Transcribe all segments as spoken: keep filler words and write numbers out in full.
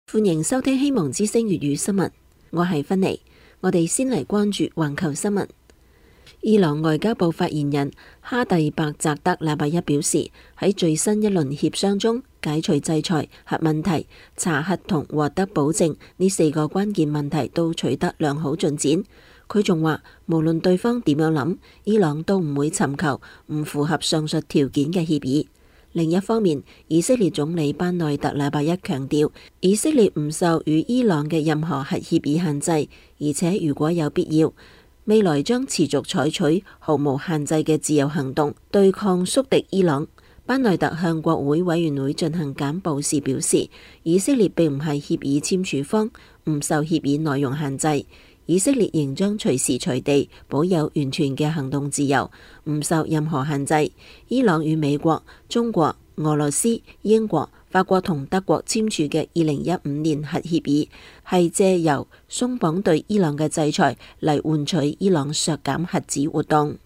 歡迎收聽希望之聲粵語新聞，我係芬妮。我哋先嚟關注環球新聞。伊朗外交部發言人哈蒂伯澤德禮拜一表示，喺最新一輪協商中，解除制裁、核問題、查核同獲得保證呢四個關鍵問題都取得良好進展。佢仲話，無論對方點樣諗，伊朗都唔會尋求唔符合上述條件嘅協議。另一方面，以色列總理班內特禮拜一強調，以色列唔受與伊朗嘅任何核協議限制，而且如果有必要，未來將持續採取毫無限制嘅自由行動，對抗宿敵伊朗。班內特向國會委員會進行簡報時表示，以色列並唔係協議簽署方，唔受協議內容限制。以色列仍將隨時隨地保有完全嘅行動自由，唔受任何限制。伊朗與美國、中國、俄羅斯、英國、法國同德國簽署嘅二零一五年核協議，係借由鬆綁對伊朗嘅制裁嚟換取伊朗削減核子活動。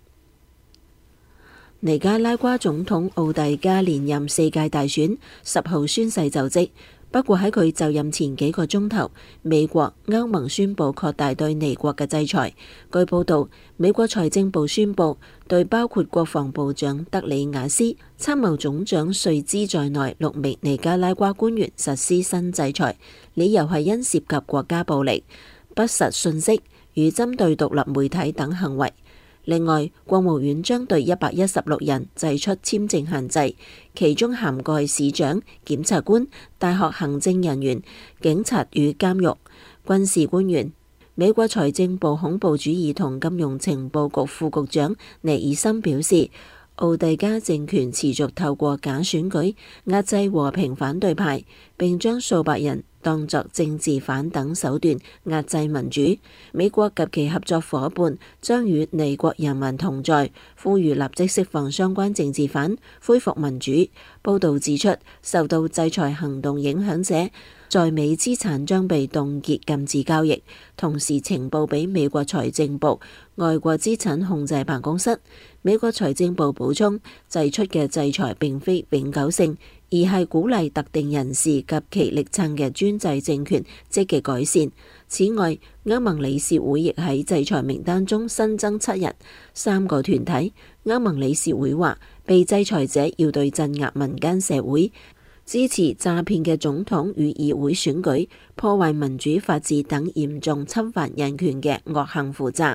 尼加拉瓜總統奧蒂加連任四屆大選，十號宣誓就職。不過喺佢就任前幾個鐘頭，美國、歐盟宣布擴大對尼國嘅制裁。據報道，美國財政部宣布對包括國防部長德里亞斯、參謀總長瑞茲在內六名尼加拉瓜官員實施新制裁，理由係因涉及國家暴力、不實信息與針對獨立媒體等行為。另外，國務院將對一百一十六人祭出簽證限制，其中涵蓋市長、檢察官、大學行政人員、警察與監獄、軍事官員。美國財政部恐怖主義同金融情報局副局長尼爾森表示，奧蒂加政權持續透過假選舉壓制和平反對派，並將數百人當作政治犯等手段壓制民主。美國及其合作夥伴將與尼國人民同在，呼籲立即釋放相關政治犯，恢復民主。報導指出，受到制裁行動影響者在美資產將被凍結禁止交易，同時呈報俾美國財政部外國資產控制辦公室。美國財政部補充，祭出嘅制裁並非永久性，而係鼓勵特定人士及其力撐嘅專制政權積極改善。此外，歐盟理事會亦喺制裁名單中新增七人，三個團體。歐盟理事會話，被制裁者要對鎮壓民間社會、支持詐騙嘅總統與議會選舉、破壞民主法治等嚴重侵犯人權嘅惡行負責。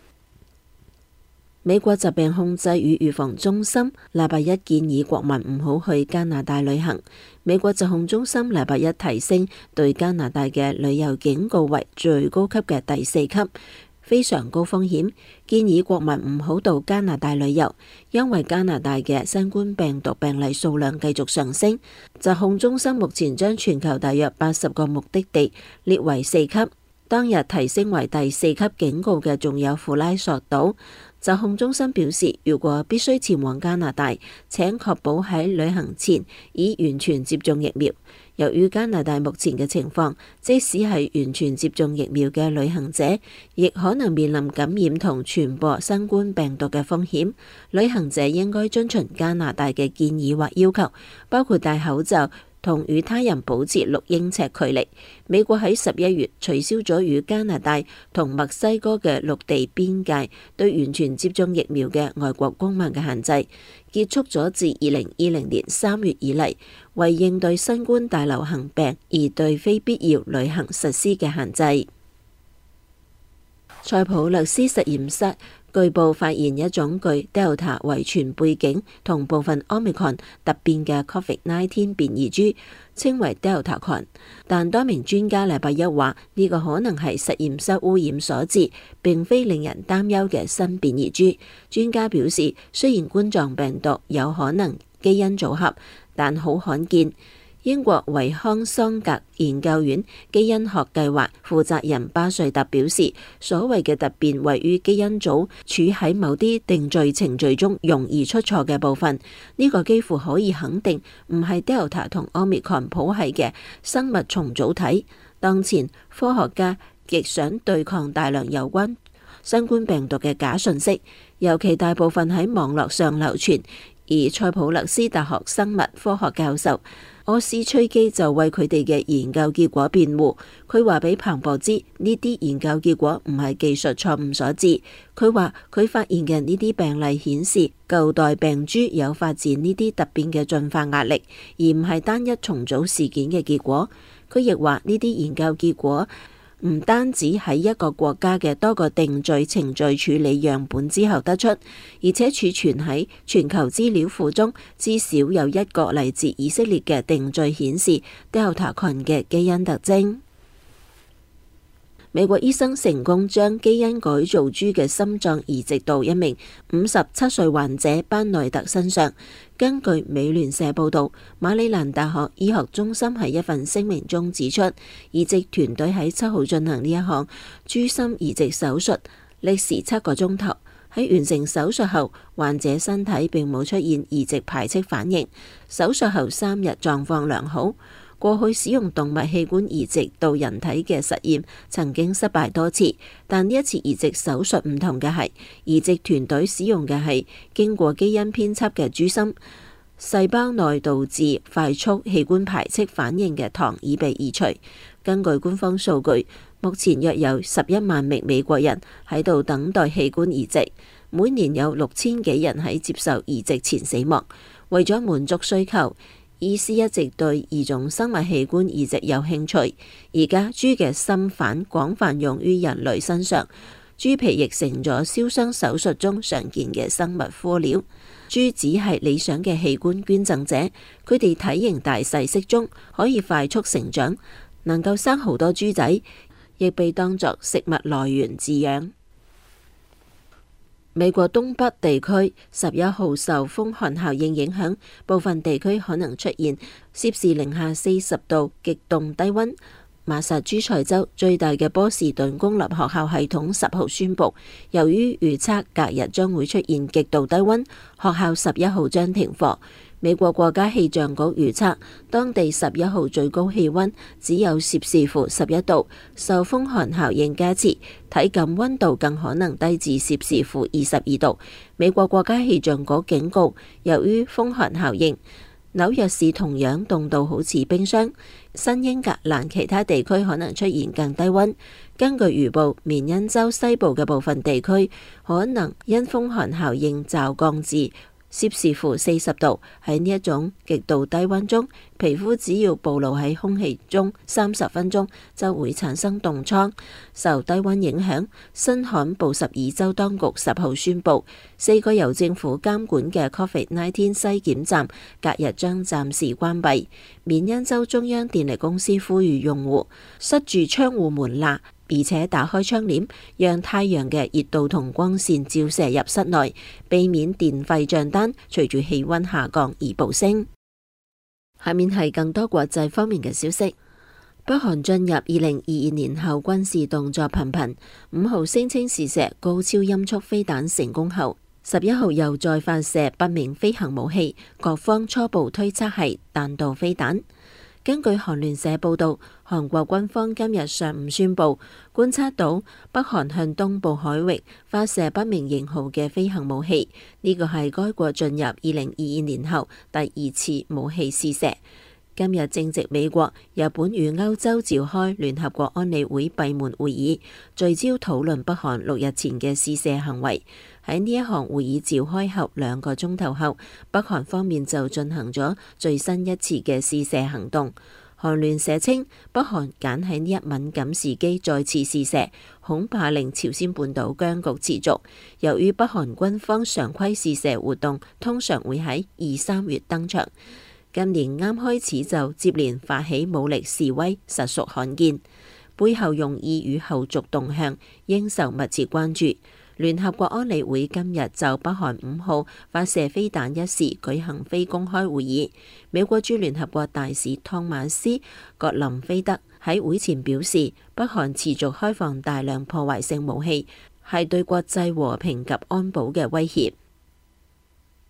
美國疾病控制與預防中心禮拜一建議國民唔好去加拿大旅行。美國疾控中心禮拜一提升對加拿大嘅旅遊警告為最高級嘅第四級，非常高風險，建議國民唔好到加拿大旅遊，因為加拿大嘅新冠病毒病例數量繼續上升。疾控中心目前將全球大約八十個目的地列為四級，當日提升為第四級警告嘅仲有庫拉索島。疾控中心表示，如果必須前往加拿大，請確保喺旅行前已完全接種疫苗。由於加拿大目前嘅情況，即使係完全接種疫苗嘅旅行者，亦可能面臨感染同傳播新冠病毒嘅風險。旅行者應該遵循加拿大嘅建議或要求，包括戴口罩同與他人保持六英尺距離。美國喺十一月取消咗與加拿大同墨西哥嘅陸地邊界對完全接種疫苗嘅外國公民嘅限制，結束咗自二零二零年三月以嚟為應對新冠大流行病而對非必要旅行實施嘅限制。塞浦路斯實驗室據報發現一種具 Delta 遺傳背景同部分 Omicron 突變嘅 Covid 十九 變異株，稱為 Delta 群。但多名專家禮拜一話，呢、這個可能係實驗室污染所致，並非令人擔憂嘅新變異株。專家表示，雖然冠狀病毒有可能基因組合，但好罕見。英國維康桑格研究院基因學計劃負責人巴瑞特表示，所謂嘅突變位於基因組處喺某啲定序程序中容易出錯嘅部分，呢、這個幾乎可以肯定唔係 Delta 同 Omicron 譜系嘅生物重組體。當前科學家極想對抗大量有關新冠病毒嘅假訊息，尤其大部分喺網絡上流傳。而塞浦路斯大學生物科學教授柯斯崔基就為佢哋嘅研究結果辯護，佢話俾彭博知呢啲研究結果唔係技術錯誤所致。佢話佢發現嘅呢啲病例顯示舊代病株有發展呢啲突變嘅進化壓力，而唔係單一重組事件嘅結果。佢亦話呢啲研究結果唔單止喺一個國家嘅多個定序程序處理樣本之後得出，而且儲存喺全球資料庫中，至少有一個嚟自以色列嘅定序顯示 Delta 群嘅基因特徵。美國醫生成功將基因改造豬嘅心臟移植到一名五十七歲患者班內特身上。根據美聯社報道，馬里蘭大學醫學中心喺一份聲明中指出，移植團隊喺七號進行呢一項豬心移植手術，歷時七個鐘頭。喺完成手術後，患者身體並冇出現移植排斥反應，手術後三日狀況良好。過去使用動物器官移植到人體嘅實驗曾經失敗多次，但呢一次移植手術唔同嘅係，移植團隊使用嘅係經過基因編輯嘅豬心，細胞內導致快速器官排斥反應嘅糖已被移除。根據官方數據，目前約有十一萬名美國人喺度等待器官移植，每年有六千幾人喺接受移植前死亡。為咗滿足需求，醫師一直對異種生物器官移植有興趣。而家豬嘅心瓣廣泛用於人類身上，豬皮亦成咗燒傷手術中常見嘅生物敷料。豬只係理想嘅器官捐贈者，佢哋體型大細適中，可以快速成長，能夠生好多豬仔，亦被當作食物來源飼養。美國東北地區十一號受風寒效應影響，部分地區可能出現攝氏零下四十度極凍低溫。馬薩諸塞州最大嘅波士頓公立學校系統十號宣布，由於預測隔日將會出現極度低溫，學校十一號將停課。美國國家氣象局預測，當地十一號最高氣溫只有攝氏負十一度，受風寒效應加持，體感溫度更可能低至攝氏負二十二度。美國國家氣象局警告，由於風寒效應，紐約市同樣凍到好似冰箱，新英格蘭其他地區可能出現更低溫。根據預報，緬因州西部嘅部分地區可能因風寒效應驟降至攝氏負四十度。喺呢一種極度低溫中，皮膚只要暴露喺空氣中三十分鐘就會產生凍瘡。受低溫影響，新罕布什爾州當局十號宣布，四個由政府監管嘅 Covid 十九 篩檢站隔日將暫時關閉。緬因州中央電力公司呼籲用戶塞住窗戶門罅，而且打開窗簾，讓太陽嘅熱度同光線照射入室內，避免電費賬單隨住氣溫下降而暴升。下面係更多國際方面嘅消息。北韓進入二零二二年後軍事動作頻頻，五號聲稱試射高超音速飛彈成功後，十一號又再發射不明飛行武器，各方初步推測係彈道飛彈。根據韓聯社報道，韓國軍方今日上午宣布，觀察到北韓向東部海域發射不明型號嘅飛行武器，呢個係該國進入二零二二年後第二次武器試射。今日正值美國、日本與歐洲召開聯合國安理會閉門會議，聚焦討論北韓六日前嘅試射行為。喺呢一項會議召開後兩個鐘頭後，北韓方面就進行咗最新一次嘅試射行動。韓聯社稱，北韓揀喺呢一敏感時機再次試射，恐怕令朝鮮半島僵局持續。由於北韓軍方常規試射活動通常會喺二三月登場，今年啱開始就接連發起武力示威，實屬罕見。背後用意與後續動向應受密切關注。聯合國安理會今日就北韓五號發射飛彈一事舉行非公開會議。美國駐聯合國大使湯馬斯葛林菲德喺會前表示，北韓持續開放大量破壞性武器，係對國際和平及安保嘅威脅。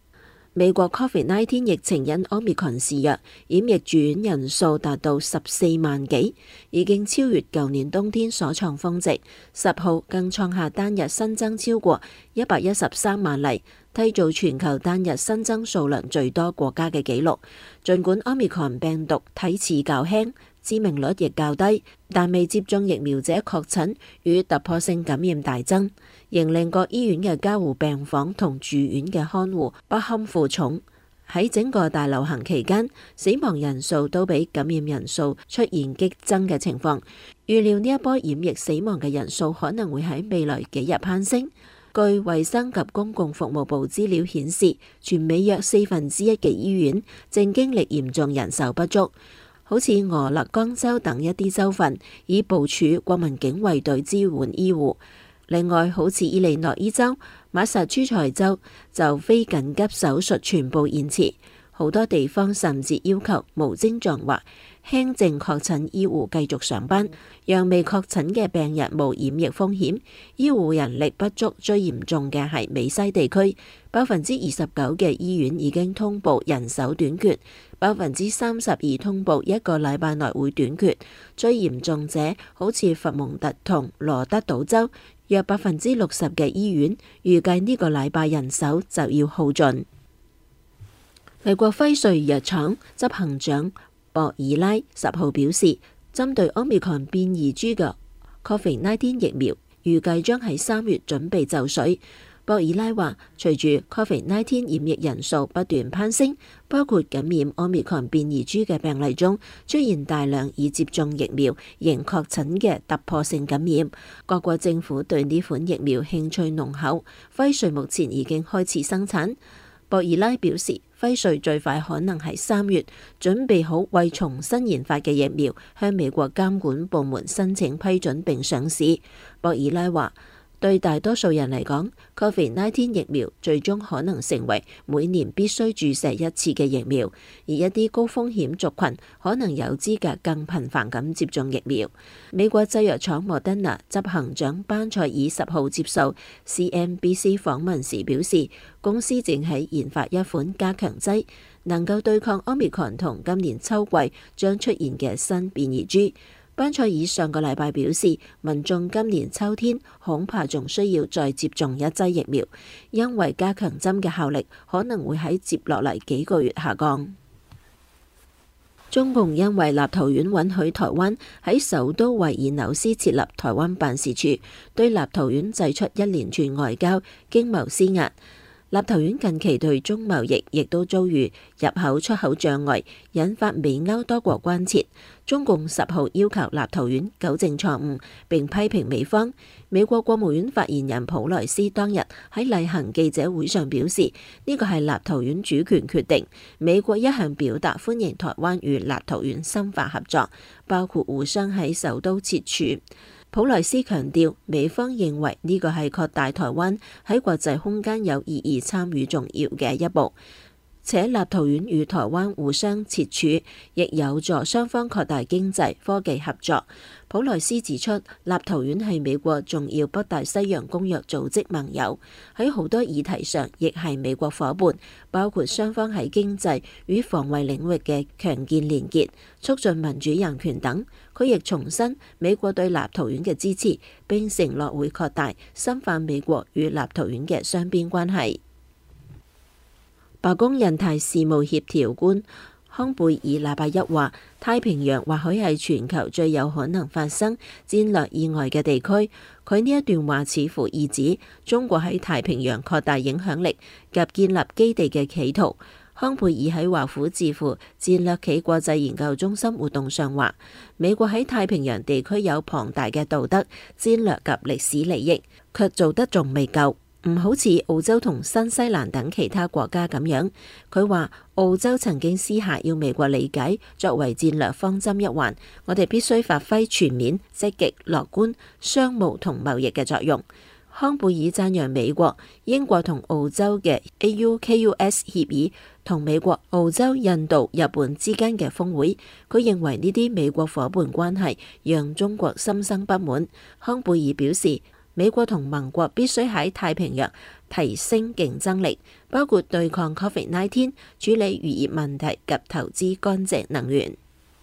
美國 Covid 十九 疫情因 Omicron 肆虐，染疫住院人數達到十四萬幾，已經超越舊年冬天所創峰值。十號更創下單日新增超過一百一十三萬例，締造全球單日新增數量最多國家嘅紀錄。儘管 Omicron 病毒體似較輕，致命率亦較低，但未接種疫苗者確診與突破性感染大增，仍令各醫院嘅加護病房同住院嘅看護不堪負重。喺整個大流行期間，死亡人數都比感染人數出現激增嘅情況。預料呢一波染疫死亡嘅人數可能會喺未來幾日攀升。據衛生及公共服務部資料顯示，全美約四分之一嘅醫院正經歷嚴重人手不足。好似俄勒岡州等一啲州份已部署國民警衛隊支援醫護。另外，好似伊利諾伊州、馬薩諸塞州就非緊急手術全部延遲，好多地方甚至要求無症狀或輕症確診醫護繼續上班，讓未確診嘅病人無染疫風險。醫護人力不足最嚴重嘅係美西地區，百分之二十九嘅醫院已經通報人手短缺，百分之三十二通報一個禮拜內會短缺。最嚴重者好似佛蒙特同羅德島州，約百分之六十嘅醫院預計呢個禮拜人手就要耗盡。美國輝瑞藥廠執行長博爾拉十號表示，針對 Omicron 變異株嘅 Covid 十九 疫苗預計將喺三月準備就緒。博爾拉話，隨住 Covid 十九 染疫人數不斷攀升，包括感染 Omicron 變異株嘅病例中出現大量已接種疫苗仍確診嘅突破性感染。各國政府對呢款疫苗興趣濃厚，輝瑞目前已經開始生產。博爾拉表示，輝瑞最快可能喺三月準備好為重新研發嘅疫苗向美國監管部門申請批准並上市。博爾拉話，對大多數人嚟講 Covid 十九 疫苗最終可能成為每年必須注射一次嘅疫苗，而一啲高風險族群可能有資格更頻繁咁接種疫苗。美國製藥廠莫德納執行長班賽爾十號接受 C N B C 訪問時表示，公司正喺研發一款加強劑，能夠對抗 Omicron 同今年秋季將出現嘅新變異株。班賽爾上個禮拜表示，民眾今年秋天恐怕仲需要再接種一劑疫苗，因為加強針嘅效力可能會喺接落嚟幾個月下降。中共因為立陶宛允許台灣喺首都維爾紐斯設立台灣辦事處，對立陶宛祭出一連串外交經貿施壓。立陶宛近期對中貿易亦都遭遇入口出口障礙，引發美歐多國關切。中共十號要求立陶宛糾正錯誤，並批評美方。美國國務院發言人普萊斯當日喺例行記者會上表示，呢個係立陶宛主權決定。美國一向表達歡迎台灣與立陶宛深化合作，包括互相喺首都設處。普萊斯強調，美方認為呢個係擴大台灣喺國際空間有意義參與重要嘅一步，且立陶宛與台灣互相設處，亦有助雙方擴大經濟科技合作。普萊斯指出，立陶宛係美國重要北大西洋公約組織盟友，喺好多議題上亦係美國夥伴，包括雙方喺經濟與防衛領域嘅強健連結，促進民主人權等。佢亦重申美國對立陶宛嘅支持，並承諾會擴大深化美國與立陶宛嘅雙邊關係。白宮印太事務協調官康貝爾禮拜一話，太平洋或許係全球最有可能發生戰略意外嘅地區。佢呢一段話似乎意指中國喺太平洋擴大影響力及建立基地嘅企圖。康貝爾喺華府智庫戰略暨國際研究中心活動上話，美國喺太平洋地區有龐大嘅道德、戰略及歷史利益，卻做得仲未夠。唔好似澳洲同新西蘭等其他國家咁樣。佢話澳洲曾經私下要美國理解作為戰略方針一環，我哋必須發揮全面、積極、樂觀商務同貿易嘅作用。康貝爾讚揚美國、英國同澳洲嘅 A U K U S 協議同美國、澳洲、印度、日本之間嘅峰會。佢認為呢啲美國夥伴關係讓中國心生不滿。康貝爾表示，美國同盟國必須喺太平洋提升競爭力，包括對抗 Covid 十九、處理漁業問題及投資乾淨能源。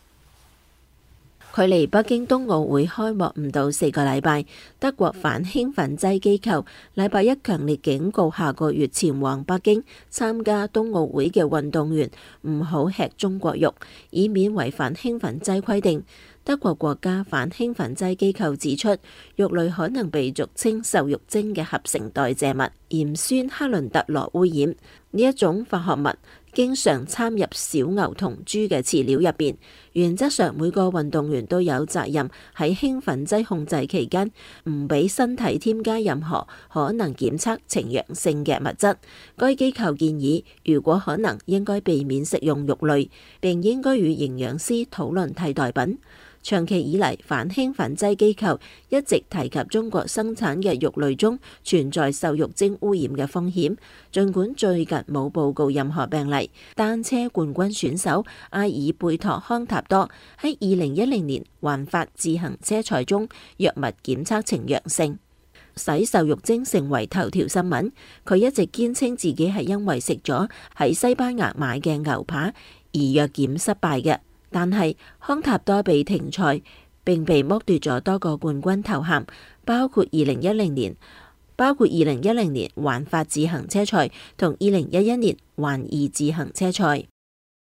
距離北京冬奧會開幕唔到四個禮拜，德國反興奮劑機構禮拜一強烈警告下個月前往北京參加冬奧會嘅運動員唔好吃中國肉，以免違反興奮劑規定。德國國家反興奮劑機構指出，肉類可能被俗稱瘦肉精嘅合成代謝物鹽酸克倫特羅污染。呢一種化學物經常參入小牛同豬嘅飼料入邊。原則上，每個運動員都有責任喺興奮劑控制期間唔俾身體添加任何可能檢測呈陽性嘅物質。該機構建議，如果可能，應該避免食用肉類，並應該與營養師討論替代品。長期以嚟，反興奮劑機構一直提及中國生產嘅肉類中存在瘦肉精污染嘅風險。儘管最近冇報告任何病例，單車冠軍選手阿爾貝托康塔多喺二零一零年環法自行車賽中藥物檢測呈陽性，使瘦肉精成為頭條新聞。佢一直堅稱自己係因為食咗喺西班牙買嘅牛扒而藥檢失敗嘅。但係康塔多被停賽並被剝奪咗多個冠軍頭銜，包括二零一零年包括二零一零年環法自行車賽同二零一一年環意自行車賽。